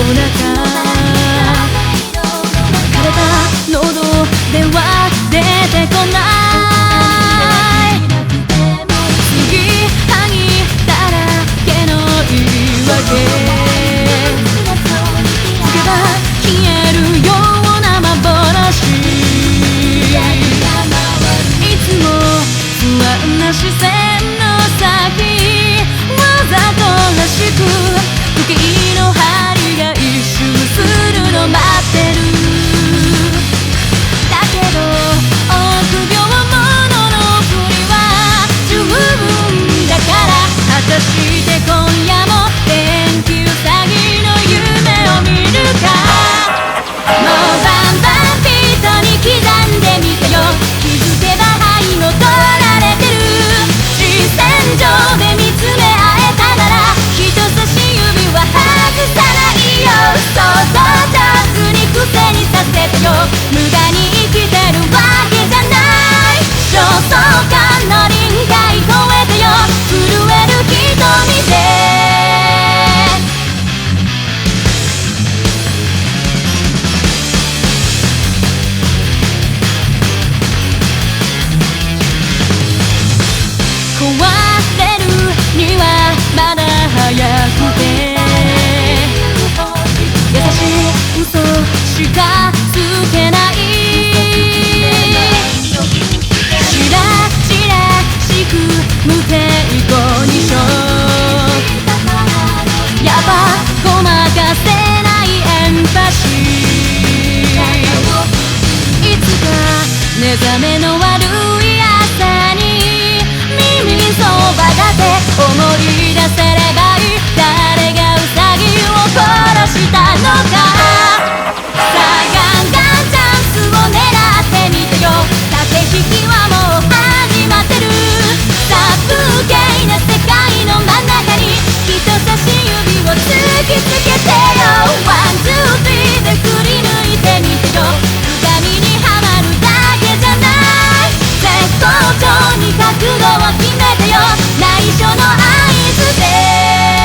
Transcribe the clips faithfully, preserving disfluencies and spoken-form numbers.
中枯れた喉では出てこない継ぎはぎだらけの言い訳つけば消えるような幻いつも不安な視線の先わざとらしく時計の針が一周するの待ってるだけど臆病者のふりは十分だから果たして今夜も電気ウサギの夢を見るかもうバンバンピートに刻んでみてよ気づけば灰の取られてる視線上で見つめ合えたなら人差し指は外さないよ想像上手に癖にさせてよ無駄に生きてるわけじゃない焦燥感の臨界超えてよ震える瞳で壊れるにはまだ早くて優しい嘘しかつけないしらしらしく無抵抗にしょやっぱごまかせないエンパシーいつか目覚めの悪い朝に耳そばだって思い出せればいい誰がウサギを殺したのかさあガンガンチャンスを狙ってみてよ駆け引きはもう始まってる殺風景な世界の真ん中に人差し指を突きつけてよワンツースリーで振り抜いてみてよ深みにはまるだけじゃない絶好調に覚悟を決めてよ内緒の合図で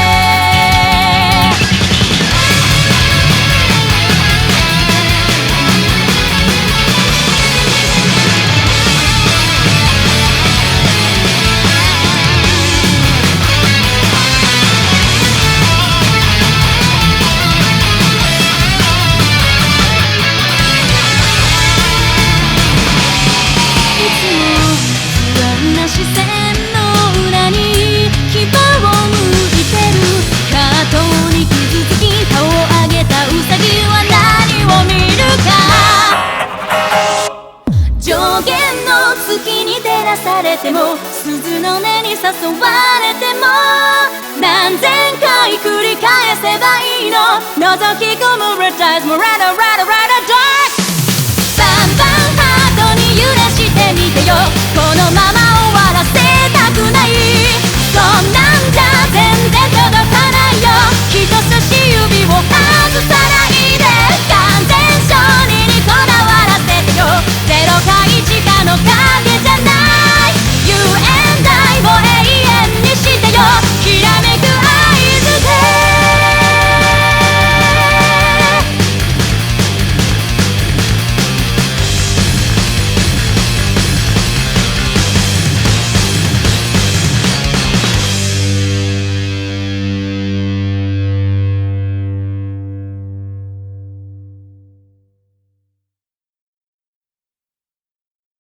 視線の裏に牙をむいてるカートに傷つき顔を上げたウサギは何を見るか上限の月に照らされても鈴の音に誘われても何千回繰り返せばいいの覗き込む Red eyes も Red Red Red Red Dark バンバンハートに揺らしてみてよこのまま